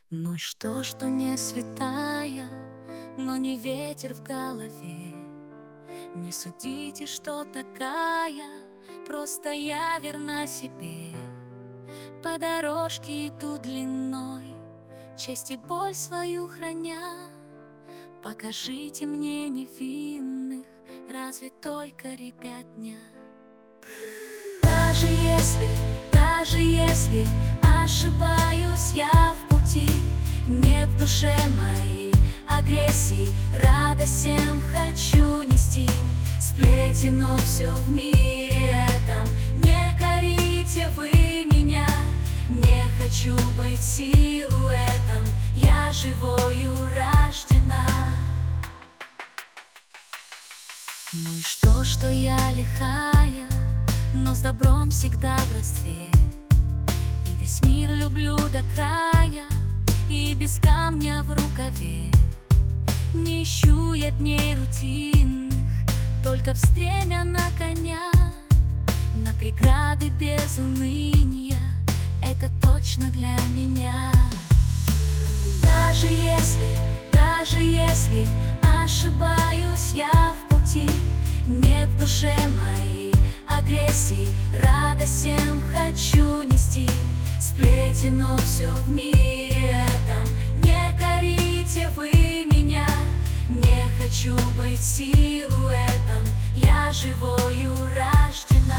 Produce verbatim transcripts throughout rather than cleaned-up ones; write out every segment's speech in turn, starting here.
Ну и что, что не святая, но не ветер в голове. Не судите, что такая, просто я верна себе. По дорожке иду длиной, честь и боль свою храня. Покажите мне невинных, разве только ребятня. Даже если, даже если ошибаюсь я в пути, нет в душе моей агрессии, радость всем хочу нести. Сплетено все в мире этом, не корите вы меня. Не хочу быть силуэтом, я живою рождена. Ну и что, что я лихая, но с добром всегда в родстве. И весь мир люблю до края, и без камня в рукаве. Не ищу я дней рутинных, только в стремя на коня. На преграды без уныния, это точно для меня. Даже если, даже если ошибаюсь я в пути, нет в душе моей агрессии, радость всем хочу нести. Сплетено все в мире этом, не корите вы меня. Не хочу быть силуэтом, я живою рождена.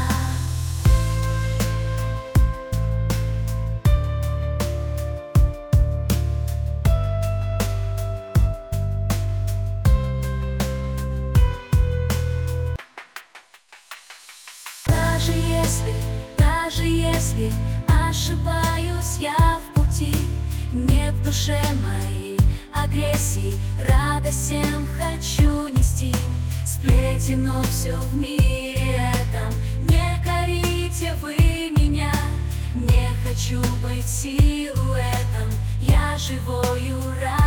Даже если, даже если ошибаюсь я в пути, нет в душе моей агрессии, радость всем хочу нести. Сплетено все в мире этом, не корите вы меня. Не хочу быть силуэтом, я живою рождена.